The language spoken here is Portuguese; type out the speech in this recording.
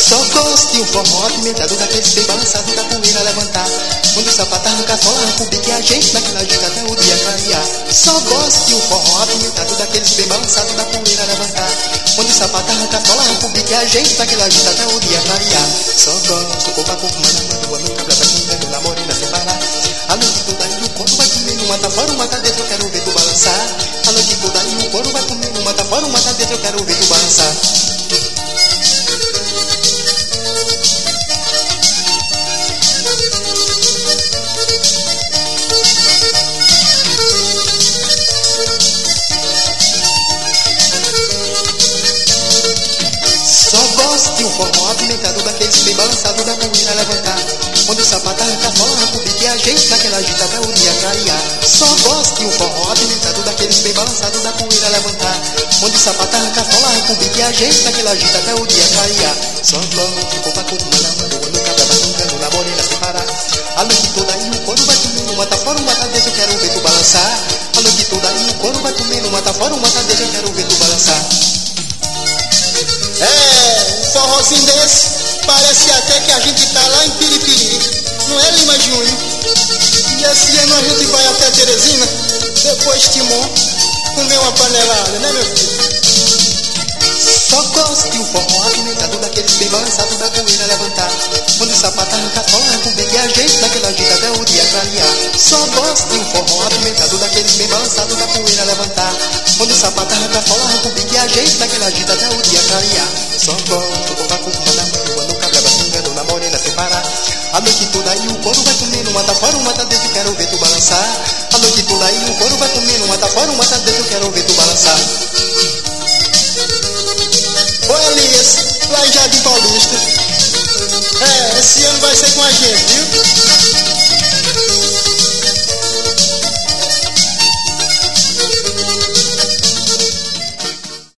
Só gosto de um forró apimentado daqueles bem balançado da poeira levantar. Quando o sapato arranca a sola, arranca o bico e a gente naquela agita até o dia clarear. Só gosto de um forró apimentado daqueles bem balançado da poeira levantar. Quando o sapato arranca a sola, arranca o bico e a gente naquela agita até o dia clarear. Só gosto, corpo a corpo, mano, a nunca vai comendo na morena sem parar. A noite toda e o corpo vai comendo, uma tá fora, uma tá dentro, eu quero ver tu balançar. A noite toda e o corpo vai comendo, uma tá fora, uma tá dentro, eu quero ver tu balançar. Só gosto de um forró apimentado daqueles bem balançado da poeira levantar. Quando o sapato arranca a sola, arranca o bico e a gente naquela agita até o dia clarear. Só gosto de um forró apimentado daqueles bem balançado da poeira levantar. Quando o sapato arranca a sola, arranca o bico e a gente naquela agita até o dia clarear. Só gosto de corpo a corpo, malamando, quando o cabra vai cantando na morena sem parar. A noite toda e o couro vai comendo, uma tá fora, uma tá dentro, eu quero ver tu balançar. A noite toda e o couro vai comendo, uma tá fora, uma tá dentro, eu quero ver tu balançar. Um forrozinho desse, parece até que a gente tá lá em Piripiri, não é, Lima Júnior? E esse ano a gente vai até Teresina, depois Timon, comer uma panelada, né, meu filho? Só gosto de um forró apimentado daqueles bem balançado da poeira levantar. Quando o sapato arranca a sola, arranca o bico e a gente naquela agita até o dia clarear. Só gosto de um forró apimentado daqueles bem balançado da poeira levantar. Quando o sapato arranca a sola, arranca o bico e a gente naquela agita até o dia clarear. Só gosto com a curva na mão, quando o cabra vai sangando na morena sem parar. A noite toda e o couro vai comendo, uma tá fora, uma tá dentro, eu quero ver tu balançar. A noite toda e o couro vai comendo, uma tá fora, uma tá dentro, eu quero ver tu balançar. Ô Elias, lá em Jardim Paulista. Esse ano vai ser com a gente, viu?